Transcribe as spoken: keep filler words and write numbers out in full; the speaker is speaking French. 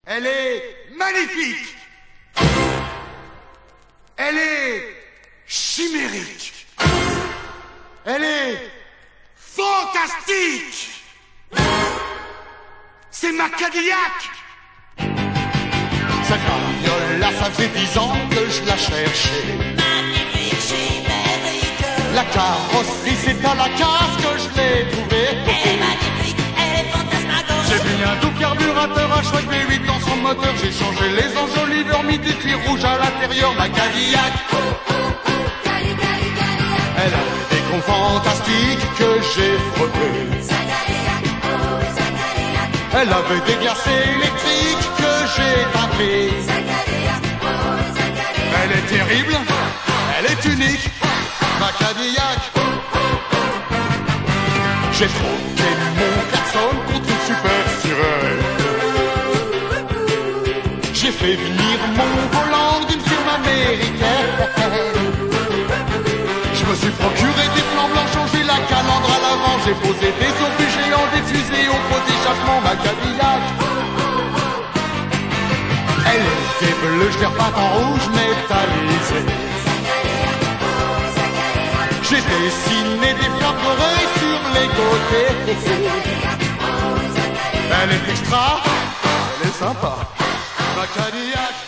Elle est magnifique. Elle est chimérique. Elle est fantastique. C'est ma Cadillac. Sa carriole, là, ça fait dix ans que je la cherchais. Magnifique, chimérique. La carrosserie, c'est à la case que je l'ai trouvée. Elle est magnifique, elle est fantasmagorique. J'ai mis un double carburateur, un chouette V huit dans son moteur. J'ai changé les enjoliveurs, mis du cuir rouge à l'intérieur. Ma Cadillac, elle a des cons fantastiques que j'ai frottés. Elle avait des glacés électriques que j'ai tapés. Elle est terrible, elle est unique, ma Cadillac. J'ai troqué mon klaxon contre une super sirène. J'ai fait venir mon volant d'une firme américaine. Je me suis procuré des plans blancs, changé la calandre à l'avant. J'ai posé des obus géants, des fusées au pot d'échappement, ma Cadillac. Elle était bleue, je l'ai repeinte en rouge métallisé. J'ai dessiné des fleurs dorées sur les côtés. Elle est extra, elle est sympa, ma Cadillac.